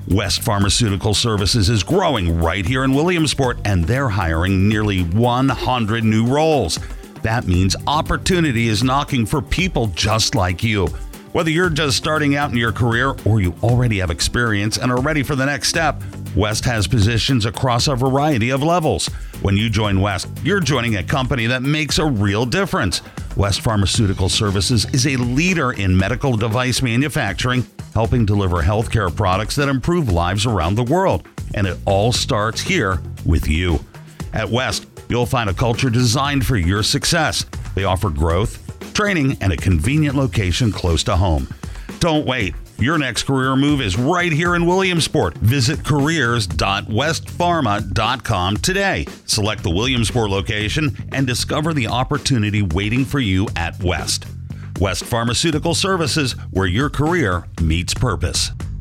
West Pharmaceutical Services is growing right here in Williamsport, and they're hiring nearly 100 new roles. That means opportunity is knocking for people just like you. Whether you're just starting out in your career or you already have experience and are ready for the next step, West has positions across a variety of levels. When you join West, you're joining a company that makes a real difference. West Pharmaceutical Services is a leader in medical device manufacturing, helping deliver healthcare products that improve lives around the world. And it all starts here with you. At West, you'll find a culture designed for your success. They offer growth, training, and a convenient location close to home. Don't wait. Your next career move is right here in Williamsport. Visit careers.westpharma.com today. Select the Williamsport location and discover the opportunity waiting for you at West. West Pharmaceutical Services, where your career meets purpose.